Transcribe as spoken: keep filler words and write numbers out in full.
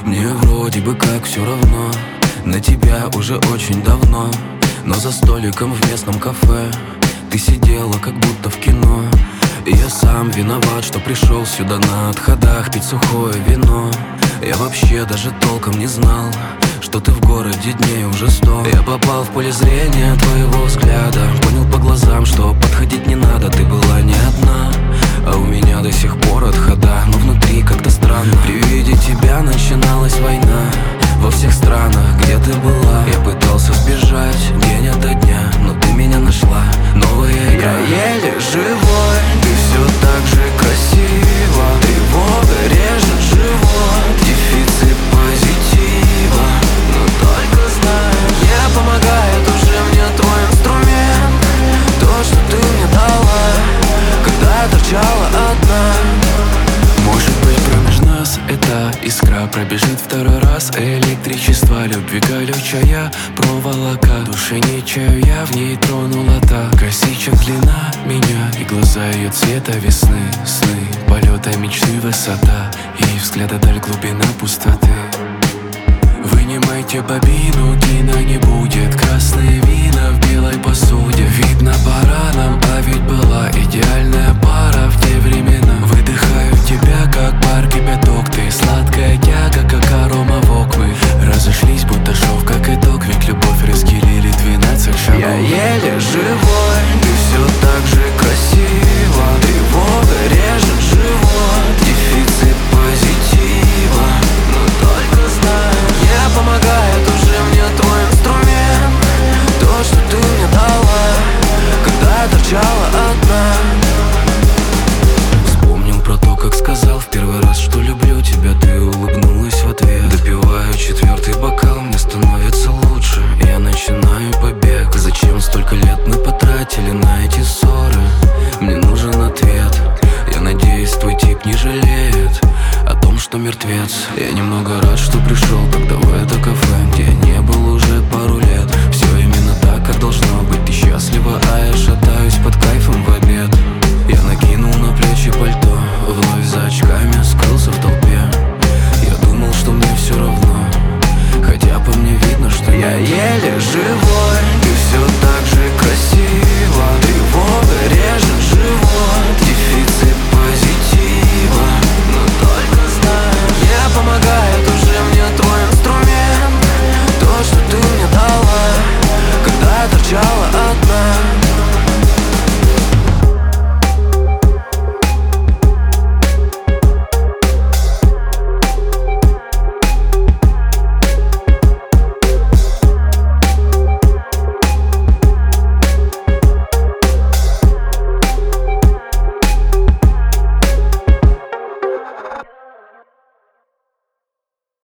Мне вроде бы как все равно на тебя уже очень давно, но за столиком в местном кафе ты сидела как будто в кино. И я сам виноват, что пришел сюда на отходах пить сухое вино. Я вообще даже толком не знал, что ты в городе дней уже сто. Я попал в поле зрения твоего взгляда, понял по глазам, что подходить не надо. Ты была не одна, а у меня до сих пор отхода, но внутри как-то странно. При виде тебя начиналась война во всех странах, где ты была. Я пытался сбежать день ото дня, но ты меня нашла. Новая игра. Я еле живой, ты все так же красиво. Тревога режет живот, дефицит позитива. Но только знаешь, не помогает уже мне твой инструмент. То, что ты мне дала, когда я торчала одна. Может быть, промеж нас эта искра пробежит второй раз. Электричество любви колючая проволока. Души не чаю, я в ней тронула так. Косичек длина меня и глаза ее цвета весны. Сны, полета мечты, высота и взгляда даль, глубина пустоты. Вынимайте бобину, кино не будет. Красные вина в белой посуде. Видно пора нам, а ведь была идеальная пара в те времена. Выдыхаю тебя, как пар кипяток. Ты сладкая тяга, как арома вок. Мы разошлись, будто шов, как итог. Ведь любовь разделили двенадцать шагов. Я еле живой.